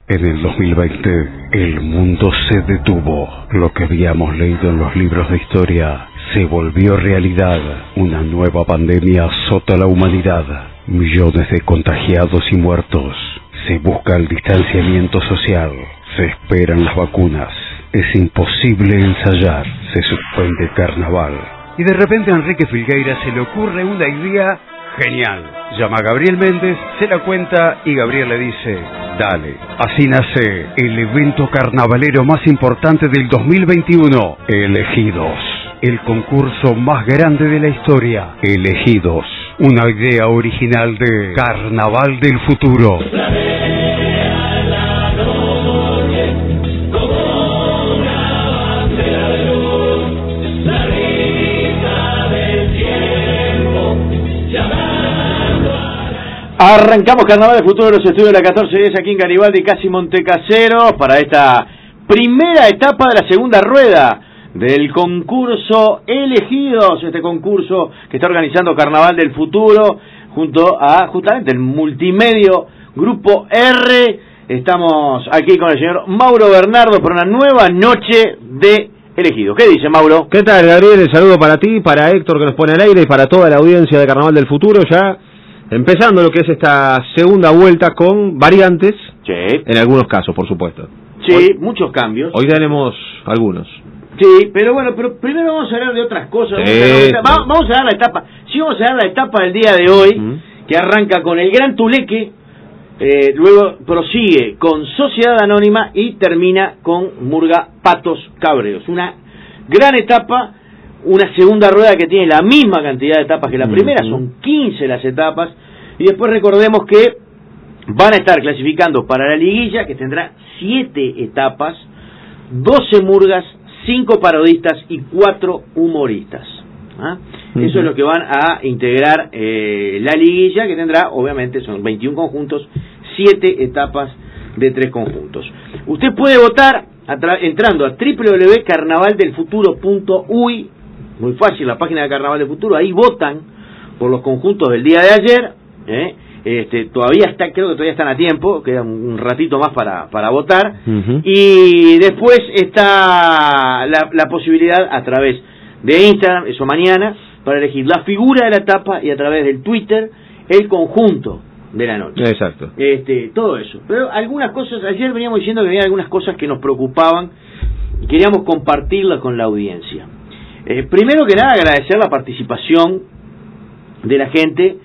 En el 2020, el mundo se detuvo. Lo que habíamos leído en los libros de historia se volvió realidad. Una nueva pandemia azota a la humanidad. Millones de contagiados y muertos. Se busca el distanciamiento social. Se esperan las vacunas. Es imposible ensayar. Se suspende carnaval. Y de repente a Enrique Filgueira se le ocurre una idea genial. Llama a Gabriel Méndez, se la cuenta y Gabriel le dice: dale. Así nace el evento carnavalero más importante del 2021. Elegidos. El concurso más grande de la historia. Elegidos. Una idea original de Carnaval del Futuro. Arrancamos Carnaval del Futuro de los estudios de la 1410 aquí en Garibaldi, casi Montecaseros, para esta primera etapa de la segunda rueda del concurso Elegidos, este concurso que está organizando Carnaval del Futuro junto a justamente el multimedio Grupo R. Estamos aquí con el señor Mauro Bernardo por una nueva noche de Elegidos. ¿Qué dice, Mauro? ¿Qué tal, Gabriel? El saludo para ti, para Héctor que nos pone al aire y para toda la audiencia de Carnaval del Futuro, ya empezando lo que es esta segunda vuelta con variantes, Sí. En algunos casos, por supuesto. Sí, Hoy, muchos cambios. Hoy tenemos algunos. Sí, pero bueno, pero primero vamos a hablar de otras cosas. Vamos a dar la etapa. Sí, vamos a dar la etapa del día de hoy, que arranca con el Gran Tuleque, luego prosigue con Sociedad Anónima y termina con Murga Patos Cabreros. Una gran etapa, una segunda rueda que tiene la misma cantidad de etapas que la primera, son 15 las etapas, y después recordemos que van a estar clasificando para la liguilla, que tendrá 7 etapas, 12 murgas, 5 parodistas y 4 humoristas. ¿Ah? Eso es lo que van a integrar la liguilla, que tendrá, obviamente, son 21 conjuntos, 7 etapas de 3 conjuntos. Usted puede votar entrando a www.carnavaldelfuturo.uy. Muy fácil, la página de Carnaval del Futuro, ahí votan por los conjuntos del día de ayer. Creo que todavía están a tiempo, queda un ratito más para votar. Y después está la posibilidad a través de Instagram, eso mañana, para elegir la figura de la etapa y a través del Twitter el conjunto de la noche. Exacto. Todo eso. Pero algunas cosas, ayer veníamos diciendo que había algunas cosas que nos preocupaban y queríamos compartirlas con la audiencia. Primero que nada, agradecer la participación de la gente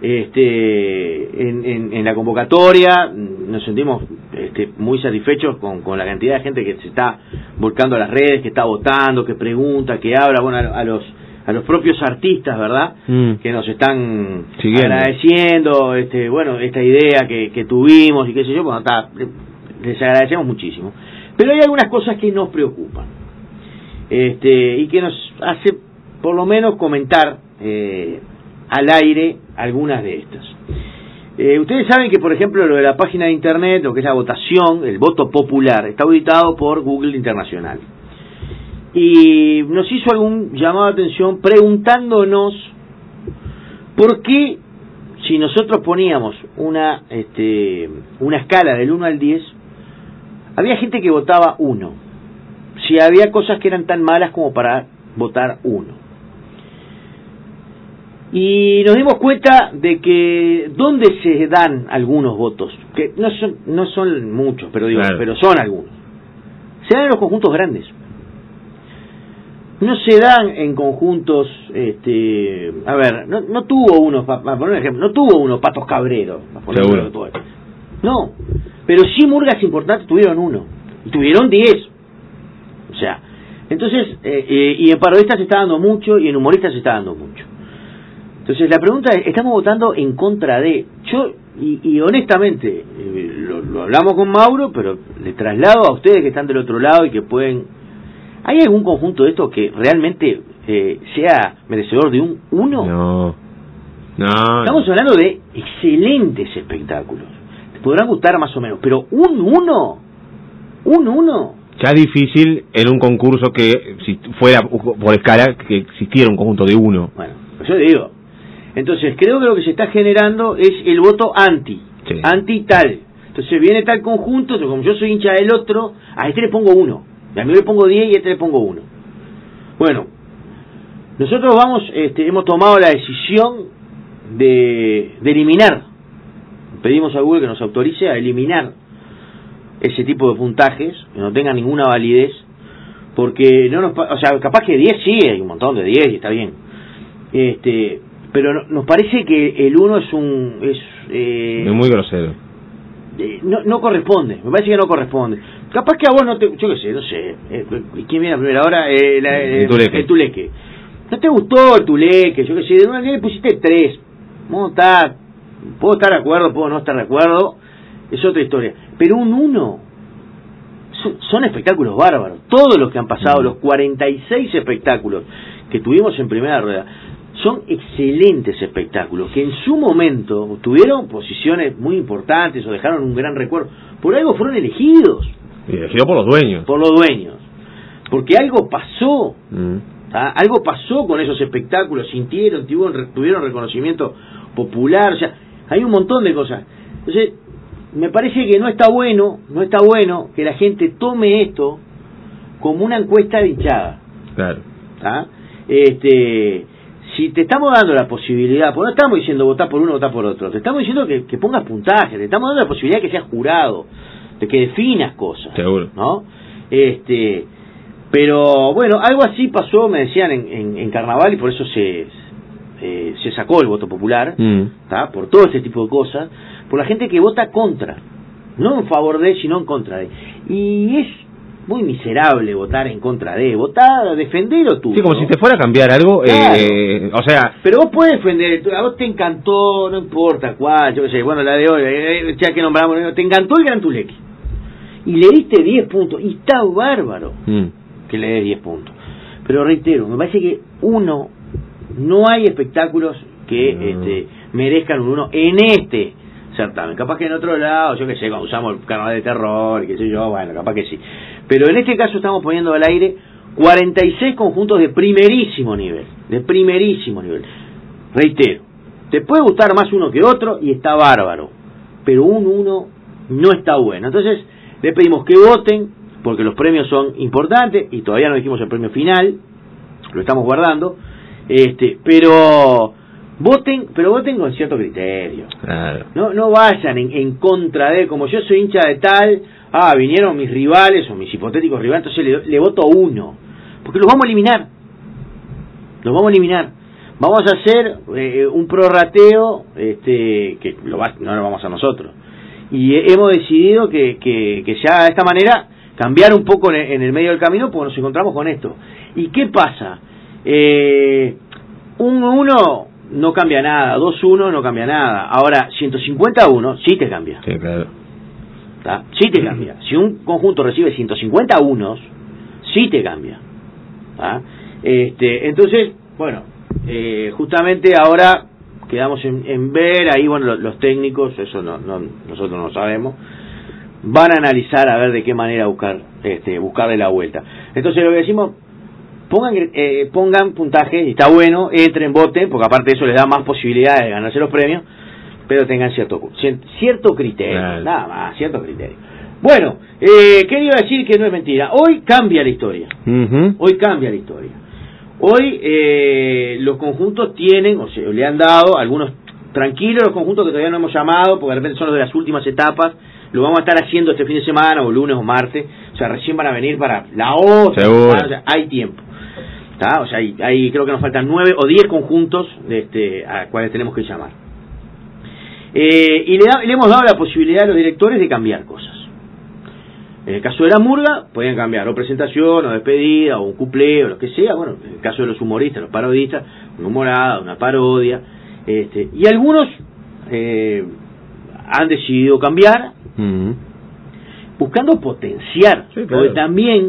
en la convocatoria. Nos sentimos muy satisfechos con la cantidad de gente que se está volcando a las redes, que está votando, que pregunta, que habla, bueno, a los propios artistas, ¿verdad? Que nos están agradeciendo, esta idea que tuvimos y qué sé yo, bueno, les agradecemos muchísimo. Pero hay algunas cosas que nos preocupan. Y que nos hace por lo menos comentar al aire algunas de estas. Ustedes saben que, por ejemplo, lo de la página de internet, lo que es la votación, el voto popular, está auditado por Google Internacional. Y nos hizo algún llamado de atención preguntándonos por qué, si nosotros poníamos una escala del 1 al 10, había gente que votaba 1. Si había cosas que eran tan malas como para votar 1. Y nos dimos cuenta de que donde se dan algunos votos, que no son muchos, pero pero son algunos, se dan en los conjuntos grandes. No se dan en conjuntos, no tuvo uno, para poner un ejemplo, no tuvo uno Patos Cabreros, no, pero sí murgas importantes tuvieron 1, y tuvieron 10. O sea, entonces, y en parodistas se está dando mucho y en humoristas se está dando mucho. Entonces la pregunta es, ¿estamos votando en contra de? Yo, y honestamente, lo hablamos con Mauro, pero le traslado a ustedes que están del otro lado y que pueden... ¿Hay algún conjunto de estos que realmente sea merecedor de un 1? No. Estamos hablando de excelentes espectáculos. Te podrán gustar más o menos, pero un 1... Ya difícil en un concurso que, si fuera por escala, que existiera un conjunto de 1. Bueno, pues yo digo. Entonces, creo que lo que se está generando es el voto anti tal. Entonces viene tal conjunto, como yo soy hincha del otro, a este le pongo 1, a mí le pongo 10 y a este le pongo 1. Bueno, nosotros hemos tomado la decisión de eliminar, pedimos a Google que nos autorice a eliminar ese tipo de puntajes, que no tengan ninguna validez, porque o sea, capaz que 10 sí, hay un montón de 10 y está bien, pero nos parece que el 1 es muy grosero. No corresponde, me parece que no corresponde. Capaz que a vos no te, yo qué sé, no sé, ¿quién viene a primera hora? El Tuleque. No te gustó el Tuleque, yo qué sé, de una le pusiste 3. Puedo estar de acuerdo, puedo no estar de acuerdo, es otra historia. Pero un 1 son espectáculos bárbaros. Todos los que han pasado, los 46 espectáculos que tuvimos en primera rueda, son excelentes espectáculos, que en su momento tuvieron posiciones muy importantes o dejaron un gran recuerdo. Por algo fueron elegidos. Y elegidos por los dueños. Por los dueños. Porque algo pasó. Algo pasó con esos espectáculos, tuvieron reconocimiento popular, o sea, hay un montón de cosas. Entonces, me parece que no está bueno que la gente tome esto como una encuesta de hinchada. Claro. Si te estamos dando la posibilidad, porque no estamos diciendo votar por uno, votar por otro, te estamos diciendo que pongas puntaje, te estamos dando la posibilidad de que seas jurado, de que definas cosas. Seguro. ¿No? Pero bueno, algo así pasó, me decían, en Carnaval, y por eso se sacó el voto popular, por todo este tipo de cosas, por la gente que vota contra, no en favor de, sino en contra de. Y es muy miserable votar en contra de, votar, defenderlo tú. Sí, como si te fuera a cambiar algo, claro. O sea... Pero vos podés defender, a vos te encantó, no importa cuál, yo qué sé, bueno, la de hoy, ya que nombramos, te encantó el Gran Tuleque, y le diste 10 puntos, y está bárbaro que le des 10 puntos. Pero reitero, me parece que no hay espectáculos que merezcan un 1 en este certamen. Capaz que en otro lado, yo qué sé, cuando usamos el Carnaval de Terror, qué sé yo, bueno, capaz que sí. Pero en este caso estamos poniendo al aire 46 conjuntos de primerísimo nivel. Reitero, te puede gustar más uno que otro y está bárbaro, pero un 1 no está bueno. Entonces le pedimos que voten, porque los premios son importantes y todavía no dijimos el premio final, lo estamos guardando, pero voten con cierto criterio. Claro. No vayan en contra de, como yo soy hincha de tal, vinieron mis rivales o mis hipotéticos rivales, entonces le voto 1, porque los vamos a eliminar. Vamos a hacer un prorrateo que no lo vamos a hacer nosotros. Y hemos decidido que ya de esta manera cambiar un poco en el medio del camino, porque nos encontramos con esto. ¿Y qué pasa? 1-1 no cambia nada, 2-1 no cambia nada. Ahora, 150-1 sí te cambia. Sí, claro. Sí te cambia. Si un conjunto recibe 150 unos, sí te cambia. Entonces, bueno, justamente ahora quedamos en ver, ahí bueno, los técnicos, eso nosotros no sabemos, van a analizar a ver de qué manera buscarle la vuelta. Entonces lo que decimos, pongan puntaje, y está bueno, entren, voten, porque aparte de eso les da más posibilidades de ganarse los premios, pero tengan cierto criterio, claro. Nada más, cierto criterio. Bueno, quería decir que no es mentira, hoy cambia la historia. Hoy los conjuntos tienen, o sea, le han dado algunos tranquilos, los conjuntos que todavía no hemos llamado, porque de repente son los de las últimas etapas, lo vamos a estar haciendo este fin de semana, o lunes o martes, o sea, recién van a venir para la otra semana, o sea, hay tiempo. O sea, hay creo que nos faltan 9 o 10 conjuntos a cuales tenemos que llamar. Y le hemos dado la posibilidad a los directores de cambiar cosas. En el caso de la murga, pueden cambiar o presentación, o despedida, o un cuplé, o lo que sea. Bueno, en el caso de los humoristas, los parodistas, una humorada, una parodia. Y algunos han decidido cambiar, buscando potenciar. Sí, claro. Porque también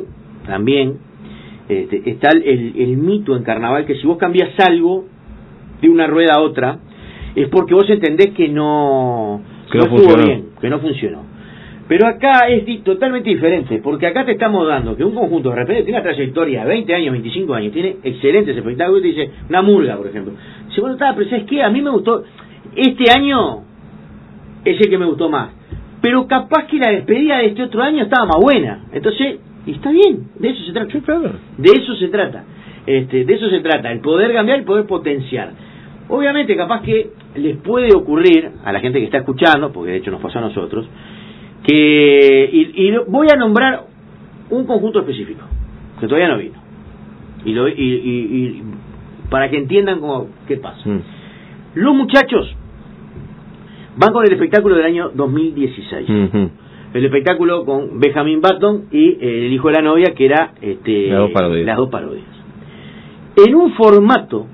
está el mito en Carnaval, que si vos cambiás algo de una rueda a otra, es porque vos entendés que no estuvo bien, que no funcionó. Pero acá es totalmente diferente, porque acá te estamos dando que un conjunto de repente tiene una trayectoria de 20 años, 25 años, tiene excelentes espectáculos, y te dice, una murga, por ejemplo. Dice, bueno, pero ¿sabes qué? A mí me gustó, este año es el que me gustó más. pero capaz que la despedida de este otro año estaba más buena. Entonces, y está bien, de eso se trata. Sí, claro. De eso se trata. De eso se trata, el poder cambiar, el poder potenciar. Obviamente, capaz que les puede ocurrir a la gente que está escuchando, porque de hecho nos pasó a nosotros, que y voy a nombrar un conjunto específico que todavía no vino y para que entiendan cómo, qué pasa. Los muchachos van con el espectáculo del año 2016. El espectáculo con Benjamin Button y el hijo de la novia, que era las dos parodias. En un formato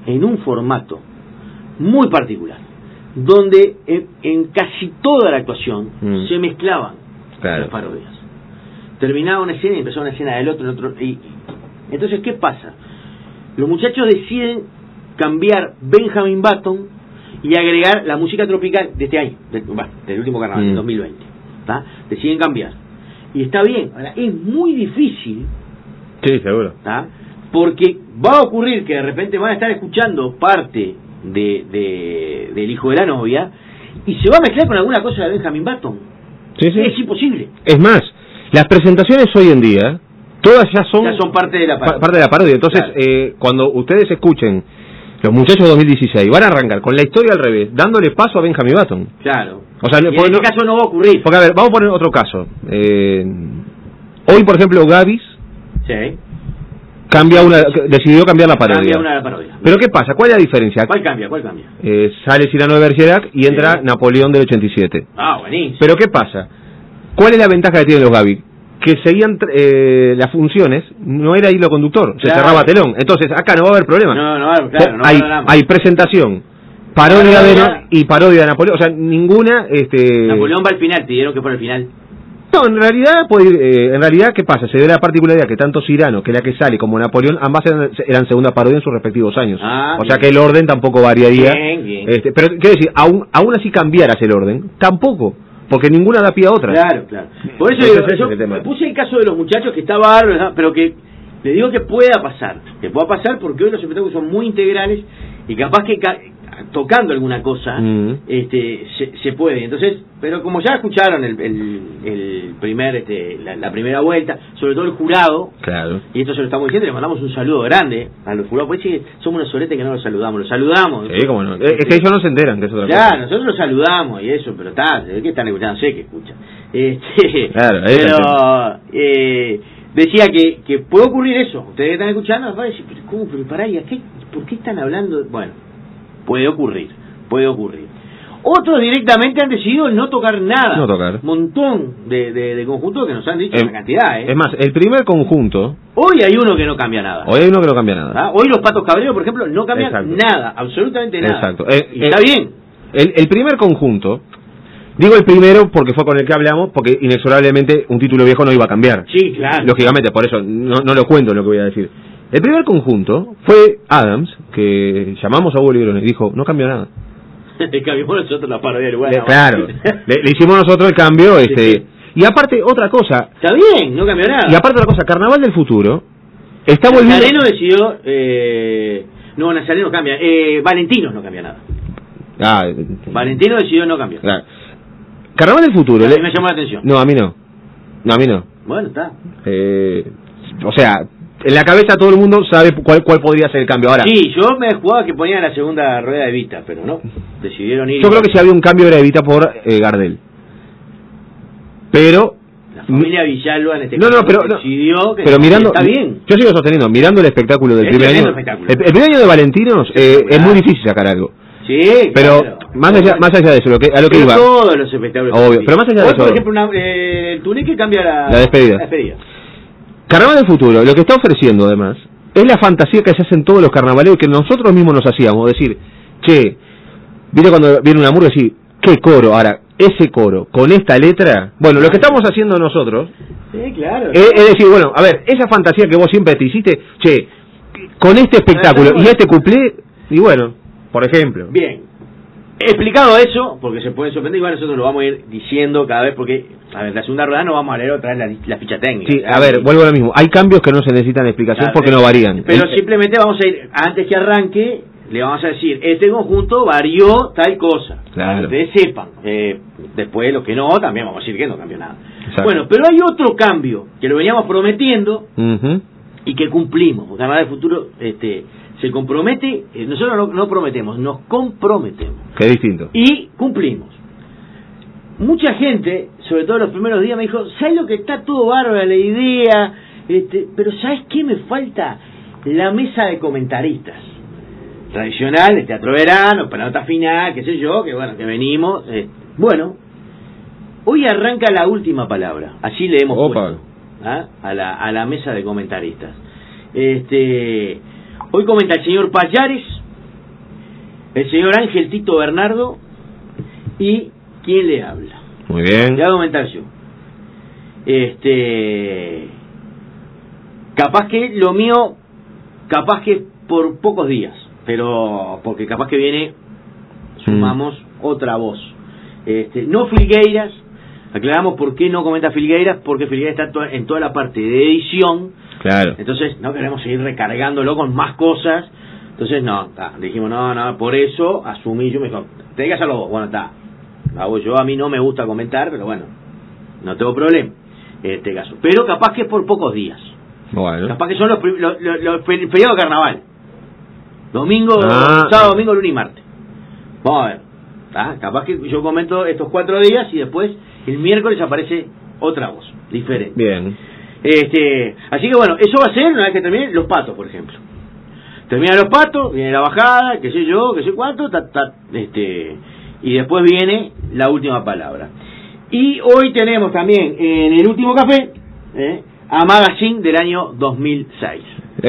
muy particular, donde en casi toda la actuación se mezclaban las parodias. Terminaba una escena y empezaba una escena del otro, y entonces, ¿qué pasa? Los muchachos deciden cambiar Benjamin Button y agregar la música tropical de este año, del último carnaval, del 2020. ¿Tá? Deciden cambiar. Y está bien. Ahora, es muy difícil. Sí, seguro. ¿Tá? Porque va a ocurrir que de repente van a estar escuchando parte del hijo de la novia y se va a mezclar con alguna cosa de Benjamin Button. Sí. Es imposible. Es más, las presentaciones hoy en día todas ya son parte de la parodia. Parte de la parodia. Entonces, claro, cuando ustedes escuchen los muchachos de 2016, van a arrancar con la historia al revés, dándole paso a Benjamin Button. Claro. O sea, y en este caso no va a ocurrir. Porque, a ver, vamos a poner otro caso. Hoy, por ejemplo, Gavis decidió cambiar la parodia. Pero ¿qué pasa? ¿Cuál es la diferencia? ¿Cuál cambia? Sale Cyrano de Bergerac y entra Napoleón del 87. Buenísimo. Pero ¿qué pasa? ¿Cuál es la ventaja que tienen los Gavis? Que seguían las funciones, no era hilo conductor, se cerraba telón. Entonces, acá no va a haber problema. Hay presentación, parodia y parodia de Napoleón, o sea, ninguna... Napoleón va al final, te dieron que por el final. No, en realidad, ¿qué pasa? Se dio la particularidad que tanto Cyrano, que la que sale, como Napoleón, ambas eran segunda parodia en sus respectivos años. O sea que el orden tampoco variaría. Bien. Pero, quiero decir, aún así cambiaras el orden, tampoco. Porque ninguna da pie a otra. Claro. Por eso yo puse el caso de los muchachos que está bárbaro, pero que le digo que pueda pasar. Que pueda pasar porque hoy los espectáculos son muy integrales y capaz que tocando alguna cosa se puede. Entonces, pero como ya escucharon el primer la primera vuelta, sobre todo el jurado, claro, y esto se lo estamos diciendo, le mandamos un saludo grande a los jurados, pues sí, somos unos soletes que no los saludamos. Sí, cómo no. Es que ellos no se enteran que es otra cosa. Claro, nosotros los saludamos y eso, pero se que están escuchando, sé que escuchan. Claro, pero decía que puede ocurrir eso. Ustedes que están escuchando van a decir, pero ¿cómo? Pero pará, ¿por qué están hablando? Bueno, puede ocurrir. Otros directamente han decidido no tocar nada. No tocar. Montón de conjuntos que nos han dicho una cantidad. Es más, el primer conjunto... Hoy hay uno que no cambia nada. Hoy los Patos Cabreros, por ejemplo, no cambian nada, absolutamente nada. Exacto. Y está bien. El primer conjunto... Digo el primero porque fue con el que hablamos, porque inexorablemente un título viejo no iba a cambiar. Sí, claro. Lógicamente, por eso no lo cuento lo que voy a decir. El primer conjunto fue Adams, que llamamos a Hugo Librón y dijo, no cambió nada. Cambiamos nosotros la parodia del lugar. Claro, le hicimos nosotros el cambio. Sí. Y aparte, otra cosa... Está bien, no cambió nada. Y aparte, otra cosa, Carnaval del Futuro está volviendo... Nazareno decidió... no, Nazareno cambia. Valentinos no cambia nada. Valentino decidió no cambiar. Claro. Carnaval del Futuro... A mí me llamó la atención. No, a mí no. Bueno, está. O sea, en la cabeza todo el mundo sabe cuál podría ser el cambio. Ahora, sí, yo me jugaba que ponían la segunda rueda de Evita, pero no. Decidieron ir... Yo creo que si había un cambio era Evita por Gardel. Pero... La familia Villalba en este caso decidió que pero mirando, está bien. Yo sigo sosteniendo, mirando el espectáculo del primer año... El primer año de Valentinos es muy difícil sacar algo. Sí, pero claro. más allá de eso, a lo que iba. Todos los espectáculos. Obvio, pero más allá de eso. Por ejemplo, el Tunique cambia la despedida. Carnaval del Futuro, lo que está ofreciendo además, es la fantasía que se hacen todos los carnavaleros que nosotros mismos nos hacíamos. Decir, che, ¿viste cuando viene una murga y decir, qué coro? Ahora, ese coro, con esta letra, bueno, lo que estamos haciendo nosotros, sí, claro, es decir, bueno, a ver, esa fantasía que vos siempre te hiciste, che, con este espectáculo y este cuplé, y bueno, por ejemplo. Bien, explicado eso, porque se pueden sorprender, igual nosotros lo vamos a ir diciendo cada vez, porque, a ver, la segunda rueda no vamos a leer otra vez la ficha técnica. Sí, a ver, vuelvo a lo mismo, hay cambios que no se necesitan explicación porque no varían. Pero simplemente vamos a ir, antes que arranque, le vamos a decir, este conjunto varió tal cosa, claro. Ustedes sepan, después los que no, también vamos a decir que no cambió nada. Exacto. Bueno, pero hay otro cambio, que lo veníamos prometiendo, y que cumplimos, porque Carnaval del Futuro se compromete, nosotros no prometemos, nos comprometemos. Que es distinto. Y cumplimos. Mucha gente, sobre todo los primeros días, me dijo, ¿sabes lo que está todo bárbaro la idea? Pero ¿sabes qué me falta? La mesa de comentaristas. Tradicional, el teatro verano, para nota final, qué sé yo, que bueno, que venimos. Bueno, hoy arranca la última palabra, así le hemos puesto a la mesa de comentaristas. Hoy comenta el señor Payares, el señor Ángel Tito Bernardo y ¿quién le habla? Muy bien. Le voy a comentar yo. Capaz que lo mío, capaz que por pocos días, pero porque capaz que viene, sumamos otra voz. No Filgueiras, aclaramos por qué no comenta Filgueiras, porque Filgueiras está en toda la parte de edición. Claro. Entonces no queremos seguir recargándolo con más cosas. Entonces dijimos no, por eso asumí yo, me dijo, te digas a los dos, bueno, está, hago yo, a mí no me gusta comentar, pero bueno, no tengo problema en este caso. Pero capaz que es por pocos días. Bueno. Capaz que son los feriados de carnaval. Domingo, sábado, domingo, lunes y martes. Vamos a ver. Capaz que yo comento estos 4 días y después el miércoles aparece otra voz diferente. Bien. Así que bueno, eso va a ser una vez que termine Los Patos, por ejemplo. Termina Los Patos, viene la bajada, qué sé yo, qué sé cuánto, y después viene la última palabra. Y hoy tenemos también en el último café a Magazine del año 2006.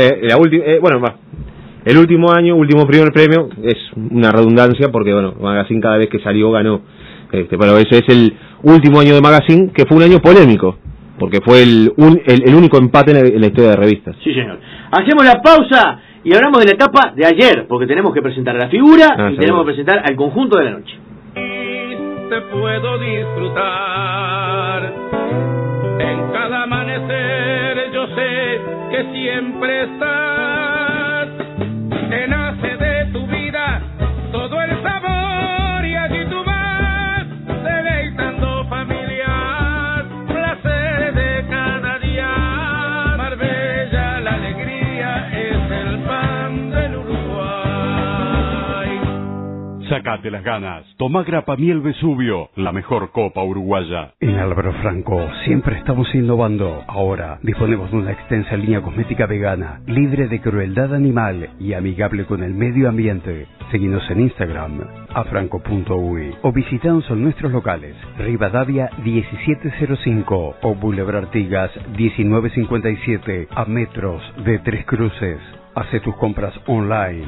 El último año, último primer premio, es una redundancia porque bueno, Magazine cada vez que salió ganó. Pero ese es el último año de Magazine, que fue un año polémico, porque fue el único empate en la historia de revistas. Sí, señor. Hacemos la pausa y hablamos de la etapa de ayer, porque tenemos que presentar a la figura y tenemos que presentar al conjunto de la noche. Te puedo disfrutar en cada amanecer, yo sé que siempre estás, que nace de tu vida todo el sabor y allí tú vas deleitando familias, placeres de cada día. Marbella, la alegría es el pan del Uruguay. Sácate las ganas. Toma Grapa Miel Vesubio, la mejor copa uruguaya. En Álvaro Franco siempre estamos innovando. Ahora disponemos de una extensa línea cosmética vegana, libre de crueldad animal y amigable con el medio ambiente. Seguinos en Instagram, afranco.uy, o visitanos en nuestros locales, Rivadavia 1705 o Boulevard Artigas 1957, a metros de Tres Cruces. Hace tus compras online,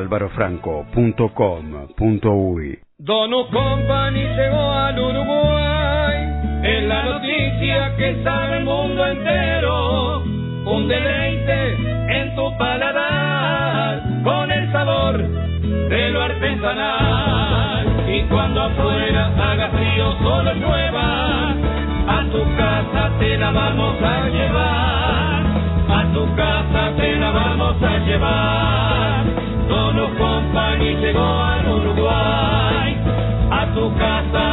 alvarofranco.com.uy. Donuts Company llegó al Uruguay, es la noticia que sabe el mundo entero, un deleite en tu paladar, con el sabor de lo artesanal, y cuando afuera haga frío solo llueva, a tu casa te la vamos a llevar, a tu casa te la vamos a llevar. Donuts Company llegó al Uruguay, a tu casa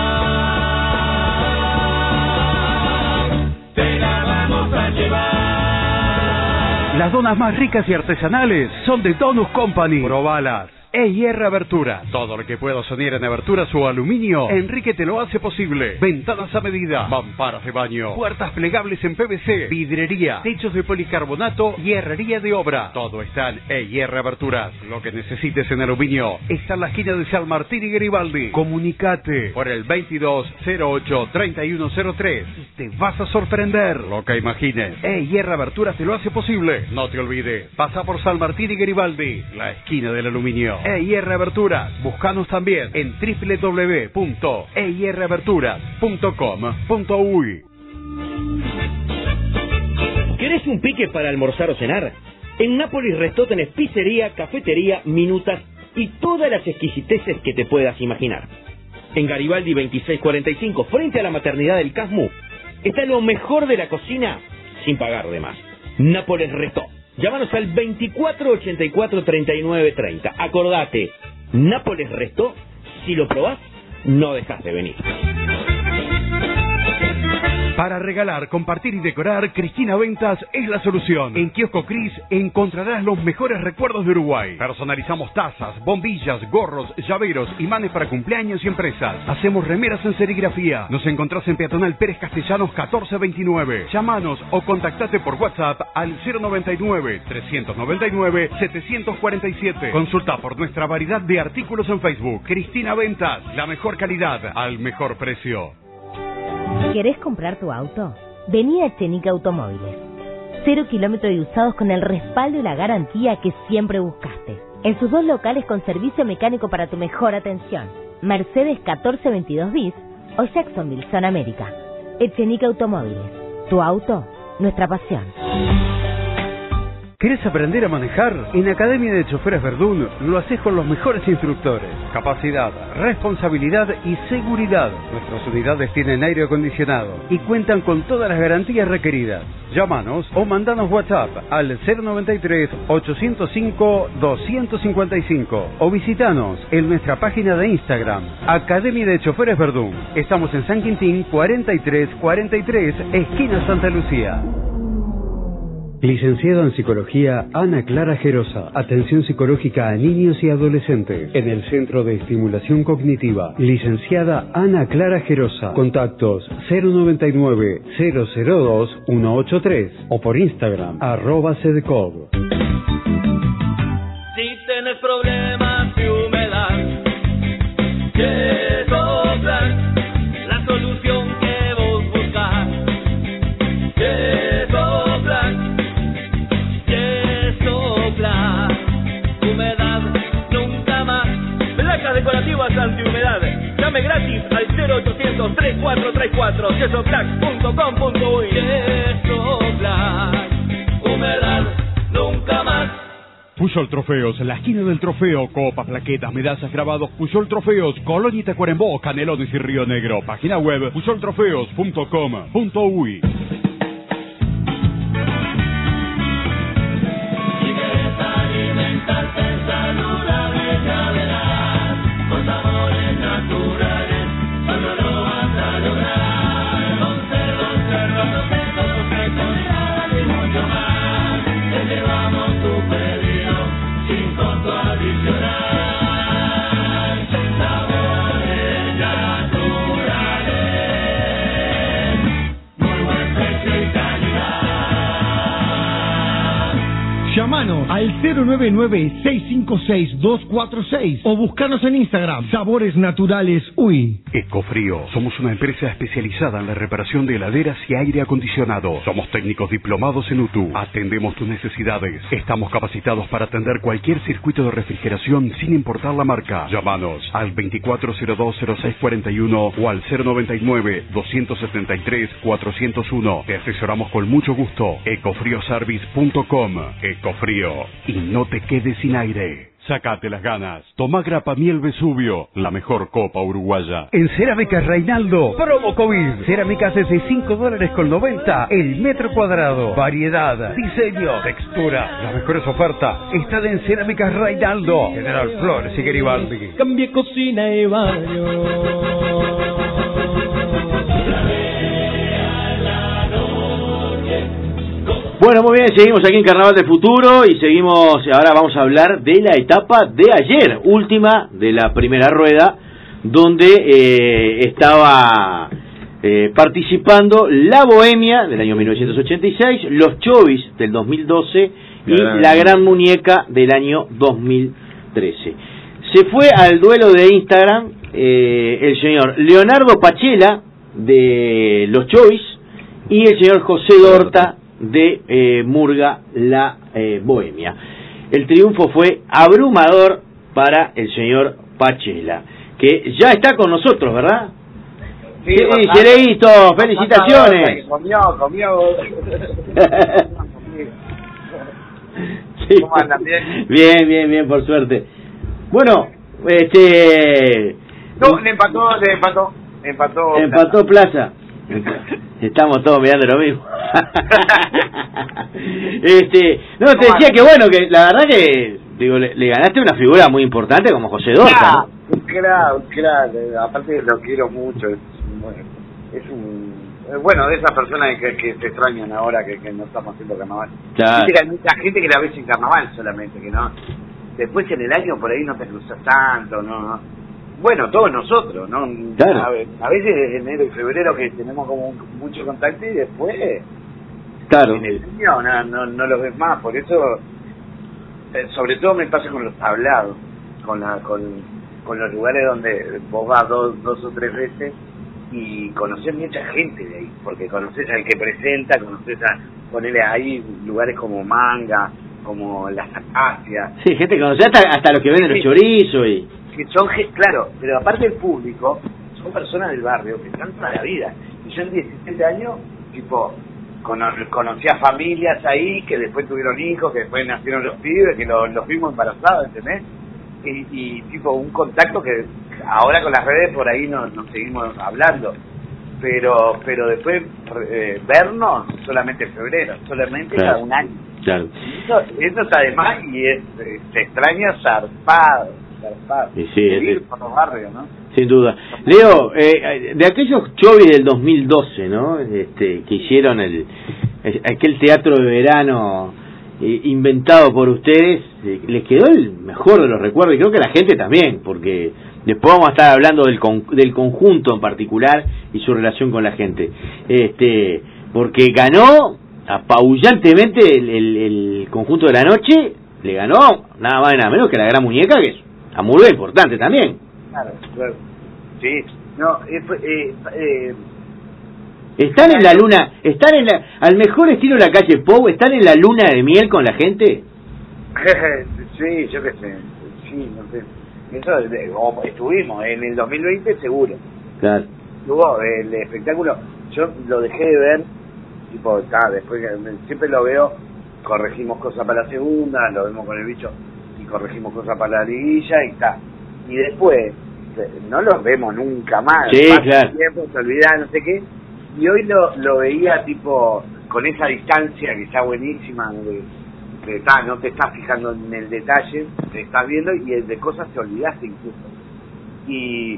te la vamos a llevar. Las donas más ricas y artesanales son de Donuts Company. Probalas. EIR Abertura. Todo lo que pueda sonar en aberturas o aluminio, Enrique te lo hace posible. Ventanas a medida, mamparas de baño, puertas plegables en PVC, vidrería, techos de policarbonato y herrería de obra. Todo está en EIR Aberturas. Lo que necesites en aluminio está en la esquina de San Martín y Garibaldi. Comunicate por el 2208-3103 y te vas a sorprender. Lo que imagines, EIR Aberturas te lo hace posible. No te olvides, pasa por San Martín y Garibaldi, la esquina del aluminio. EIR Aberturas. Búscanos también en www.eiraberturas.com.uy. ¿Querés un pique para almorzar o cenar? En Nápoles Restó tenés pizzería, cafetería, minutas y todas las exquisiteces que te puedas imaginar. En Garibaldi 2645, frente a la maternidad del Casmu, está lo mejor de la cocina sin pagar de más. Nápoles Restó. Llámanos al 2484-3930. Acordate, Nápoles Restó, si lo probás, no dejas de venir. Para regalar, compartir y decorar, Cristina Ventas es la solución. En Kiosco Cris encontrarás los mejores recuerdos de Uruguay. Personalizamos tazas, bombillas, gorros, llaveros, imanes para cumpleaños y empresas. Hacemos remeras en serigrafía. Nos encontrás en Peatonal Pérez Castellanos 1429. Llámanos o contactate por WhatsApp al 099-399-747. Consulta por nuestra variedad de artículos en Facebook. Cristina Ventas, la mejor calidad al mejor precio. ¿Querés comprar tu auto? Vení a Echenique Automóviles. 0 kilómetros y usados con el respaldo y la garantía que siempre buscaste. En sus 2 locales con servicio mecánico para tu mejor atención. Mercedes 1422 bis o Jacksonville, Zona América. Echenique Automóviles. Tu auto, nuestra pasión. ¿Querés aprender a manejar? En Academia de Choferes Verdún lo haces con los mejores instructores. Capacidad, responsabilidad y seguridad. Nuestras unidades tienen aire acondicionado y cuentan con todas las garantías requeridas. Llámanos o mandanos WhatsApp al 093-805-255 o visitanos en nuestra página de Instagram, Academia de Choferes Verdún. Estamos en San Quintín 4343, esquina Santa Lucía. Licenciada en Psicología, Ana Clara Gerosa. Atención psicológica a niños y adolescentes. En el Centro de Estimulación Cognitiva. Licenciada Ana Clara Gerosa. Contactos 099-002-183 o por Instagram, @cdcog. Si tienes problemas de humedad, Yesoplan, la solución que vos buscás. Yesoplan, Yesoplan, humedad nunca más. Placas decorativas antihumedad. Llame gratis al 0800-3434, yesoplac.com.uy. Yesoplan, humedad nunca más. Puyol Trofeos, la esquina del trofeo, copas, plaquetas, medallas, grabados. Puyol Trofeos, Colonia y Tacuarembó, Canelones y Río Negro. Página web puyoltrofeos.com.uy. Llamanos al 099-656-246 o buscanos en Instagram, Sabores Naturales UI. Ecofrío. Somos una empresa especializada en la reparación de heladeras y aire acondicionado. Somos técnicos diplomados en UTU. Atendemos tus necesidades. Estamos capacitados para atender cualquier circuito de refrigeración sin importar la marca. Llámanos al 2402-0641 o al 099-273-401. Te asesoramos con mucho gusto. Ecofrioservice.com. Ecofrío. Y no te quedes sin aire. Sácate las ganas. Toma Grapa Miel Vesubio, la mejor copa uruguaya. En Cerámicas Reinaldo, promo COVID. Cerámicas desde $5.90 el metro cuadrado. Variedad, diseño, textura. Las mejores ofertas están en Cerámicas Reinaldo. General Flores y Garibaldi. Cambie cocina y baño. Bueno, muy bien, seguimos aquí en Carnaval del Futuro y seguimos, ahora vamos a hablar de la etapa de ayer, última de la primera rueda, donde estaba participando la Bohemia del año 1986, los Chovis del 2012 y la Gran Muñeca del año 2013. Se fue al duelo de Instagram el señor Leonardo Pachela de los Chovis y el señor José Dorta de Murga la Bohemia. El triunfo fue abrumador para el señor Pachela, que ya está con nosotros, ¿verdad? Sí, Cereíto, felicitaciones. Comió. Sí. ¿Cómo andan? Bien, por suerte. Bueno, no, le empató Plaza. Estamos todos mirando lo mismo. No, te decía que bueno, que la verdad que digo, le ganaste una figura muy importante como José Dorca, ¿no? Claro, aparte lo quiero mucho, es bueno, de esas personas que te extrañan ahora que no estamos haciendo carnaval. Claro. Viste que hay mucha gente que la ves en carnaval solamente, que no, después en el año por ahí no te cruzas tanto, no. Bueno, todos nosotros, ¿no? Claro. A veces enero y febrero que tenemos como mucho contacto y después claro. En el año no los ves más, por eso sobre todo me pasa con los tablados, con los lugares donde vos vas dos o tres veces y conocés mucha gente de ahí, porque conocés al que presenta, ponele ahí lugares como Manga, como Las Acacias. Sí, gente que conoce hasta los que venden los chorizos y... Que son, claro, pero aparte del público, son personas del barrio que están toda la vida. Y yo en 17 años, tipo, conocía familias ahí que después tuvieron hijos, que después nacieron los pibes, que los vimos embarazados, ¿entendés? Y tipo, un contacto que ahora con las redes por ahí nos seguimos hablando. Pero después vernos solamente en febrero, solamente claro. cada un año. Claro. Eso está de más y se extraña zarpado. Y sí, ir por los barrios, ¿no? Sin duda. Leo, de aquellos chovis del 2012, ¿no? Que hicieron aquel teatro de verano inventado por ustedes, les quedó el mejor de los recuerdos, y creo que a la gente también, porque después vamos a estar hablando del conjunto en particular y su relación con la gente. Porque ganó apabullantemente el conjunto de la noche, le ganó nada más y nada menos que la Gran Muñeca, que es una muy importante también. Claro. Sí, no, ¿están en la luna, al mejor estilo de la calle Pou, están en la luna de miel con la gente? Sí, yo qué sé, sí, no sé. Eso estuvimos, en el 2020 seguro. Claro. Hubo el espectáculo, yo lo dejé de ver, tipo, después siempre lo veo, corregimos cosas para la segunda, lo vemos con el bicho, y corregimos cosas para la liguilla y está. Y después, no los vemos nunca más. Sí, claro. Tiempo, se olvida, no sé qué. Y hoy lo veía tipo con esa distancia que está buenísima, no te estás fijando en el detalle, te estás viendo y de cosas te olvidaste incluso. Y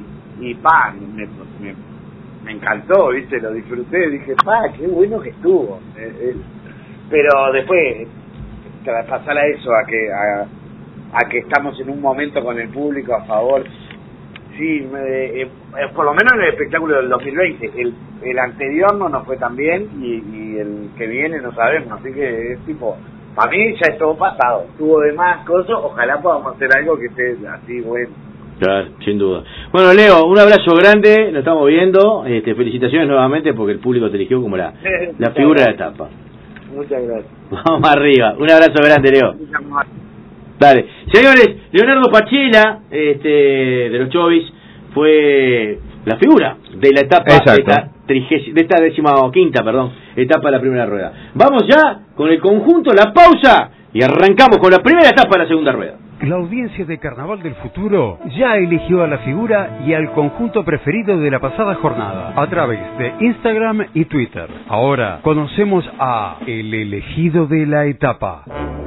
me encantó, ¿viste? Lo disfruté, dije, qué bueno que estuvo. Pero después, tras pasar a eso, a que estamos en un momento con el público a favor, sí, por lo menos en el espectáculo del 2020, el anterior no nos fue tan bien y el que viene no sabemos, así que es tipo, para mí ya es todo pasado, tuvo de más cosas, ojalá podamos hacer algo que esté así bueno. Claro, sin duda. Bueno, Leo, un abrazo grande, nos estamos viendo, felicitaciones nuevamente porque el público te eligió como la figura de la etapa. Muchas gracias. Vamos arriba, un abrazo grande, Leo. Dale. Señores, Leonardo Pachela, de los Chovis, fue la figura de la etapa de esta 15ª, etapa de la primera rueda. Vamos ya con el conjunto, la pausa, y arrancamos con la primera etapa de la segunda rueda. La audiencia de Carnaval del Futuro ya eligió a la figura y al conjunto preferido de la pasada jornada a través de Instagram y Twitter. Ahora conocemos a el elegido de la etapa.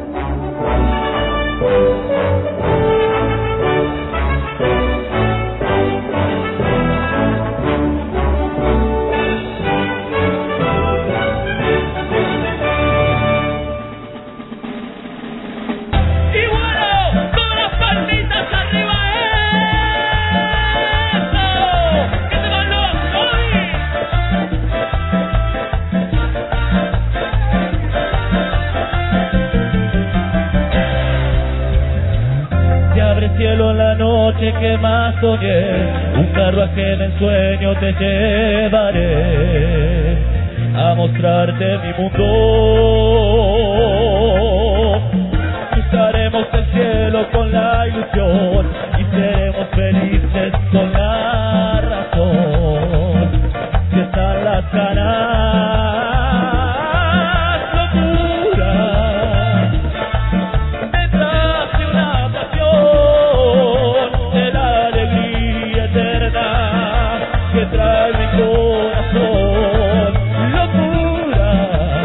Cielo en la noche que más soñé, un carruaje de ensueño te llevaré a mostrarte mi mundo. Cruzaremos el cielo con la ilusión y seremos felices con la razón. Si están las ganas, trae mi corazón, locura.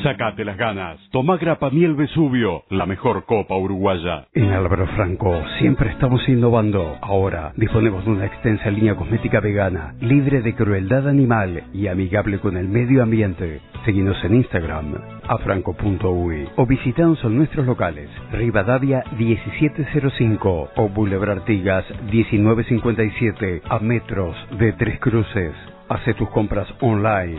Sacate las ganas. Toma Grappa Miel Vesubio, la mejor copa uruguaya. En Álvaro Franco siempre estamos innovando. Ahora disponemos de una extensa línea cosmética vegana, libre de crueldad animal y amigable con el medio ambiente. Seguinos en Instagram, afranco.uy, o visitanos en nuestros locales, Rivadavia 1705 o Boulevard Artigas 1957, a metros de Tres Cruces. Hace tus compras online,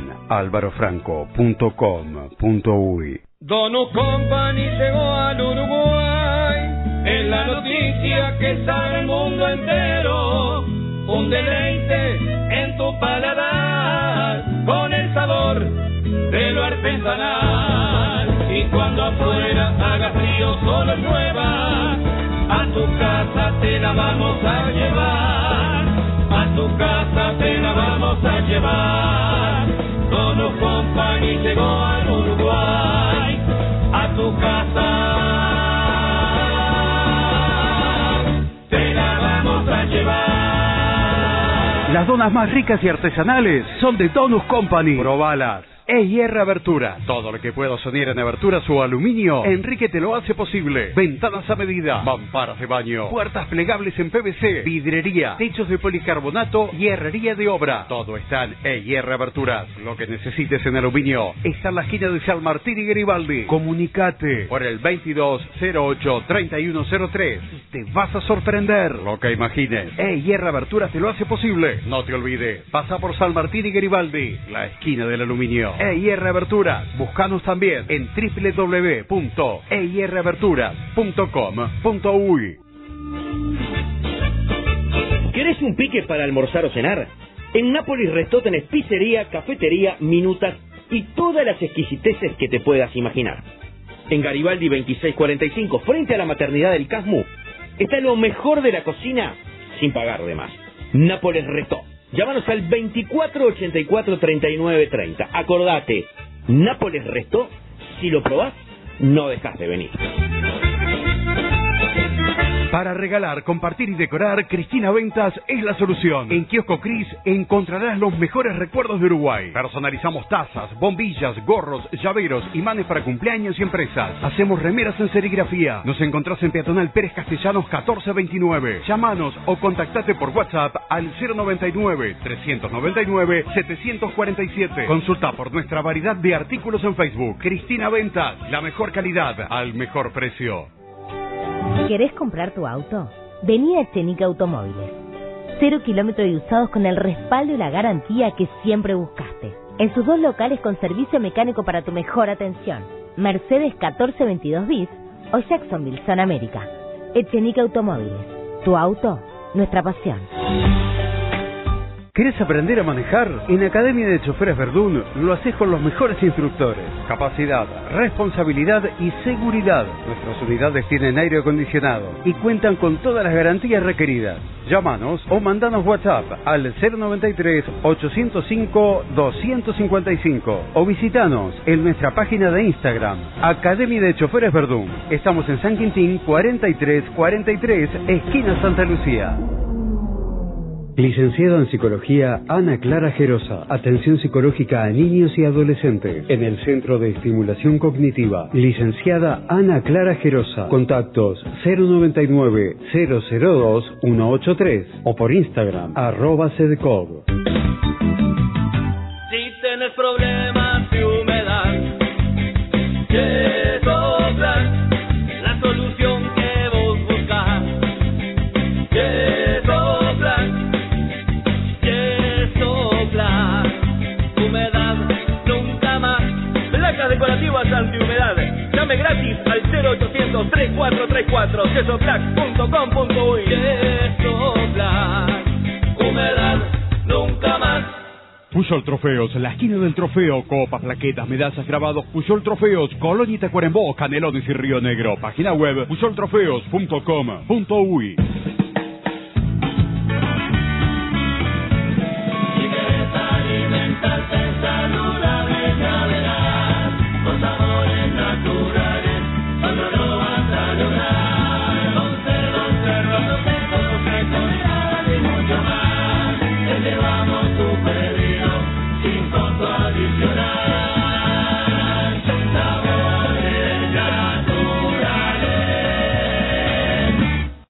alvarofranco.com.uy. Donut Company llegó al Uruguay, es la noticia que sabe el mundo entero. Un deleite en tu paladar, con el sabor de lo artesanal. Y cuando afuera haga frío, solo llueva, a tu casa te la vamos a llevar. A tu casa te la vamos a llevar. Donut Company llegó al Uruguay, a tu casa te la vamos a llevar. Las donas más ricas y artesanales son de Donut Company. Probalas. EIR Abertura. Todo lo que puedas soñar en aberturas o aluminio, Enrique te lo hace posible. Ventanas a medida, mamparas de baño, puertas plegables en PVC, vidrería, techos de policarbonato y herrería de obra. Todo está en EIR Aberturas. Lo que necesites en aluminio está en la esquina de San Martín y Garibaldi. Comunicate por el 2208-3103. Te vas a sorprender. Lo que imagines, EIR Aberturas te lo hace posible. No te olvides, pasa por San Martín y Garibaldi, la esquina del aluminio. EIR Aberturas. Búscanos también en www.eiraberturas.com.uy. ¿Querés un pique para almorzar o cenar? En Nápoles Restó tenés pizzería, cafetería, minutas y todas las exquisiteces que te puedas imaginar. En Garibaldi 2645, frente a la maternidad del Casmu, está lo mejor de la cocina sin pagar de más. Nápoles Restó. Llámanos al 2484-3930. Acordate, Nápoles Restó, si lo probás, no dejas de venir. Para regalar, compartir y decorar, Cristina Ventas es la solución. En Kiosco Cris encontrarás los mejores recuerdos de Uruguay. Personalizamos tazas, bombillas, gorros, llaveros, imanes para cumpleaños y empresas. Hacemos remeras en serigrafía. Nos encontrás en Peatonal Pérez Castellanos 1429. Llámanos o contactate por WhatsApp al 099-399-747. Consulta por nuestra variedad de artículos en Facebook. Cristina Ventas, la mejor calidad al mejor precio. ¿Querés comprar tu auto? Vení a Echenique Automóviles. 0 kilómetros y usados con el respaldo y la garantía que siempre buscaste. En sus dos locales con servicio mecánico para tu mejor atención. Mercedes 1422 bis o Jacksonville, San América. Echenique Automóviles. Tu auto, nuestra pasión. ¿Querés aprender a manejar? En Academia de Choferes Verdún lo haces con los mejores instructores. Capacidad, responsabilidad y seguridad. Nuestras unidades tienen aire acondicionado y cuentan con todas las garantías requeridas. Llámanos o mandanos WhatsApp al 093-805-255 o visitanos en nuestra página de Instagram, Academia de Choferes Verdún. Estamos en San Quintín 4343, esquina Santa Lucía. Licenciada en Psicología, Ana Clara Gerosa. Atención psicológica a niños y adolescentes. En el Centro de Estimulación Cognitiva. Licenciada Ana Clara Gerosa. Contactos 099-002-183 o por Instagram, @cedcog. Si tienes problemas de humedad, Yesoplan, la solución que vos buscas. Humedad nunca más. Placas decorativas antihumedad. Llame gratis al 0800-3434. Yesoplac.com.uy. Yesoplac. Humedad nunca más. Puyol Trofeos, la esquina del trofeo, copas, plaquetas, medallas, grabados. Puyol Trofeos, Colonia y Tacuarembó, Canelones y Río Negro. Página web puyoltrofeos.com.uy.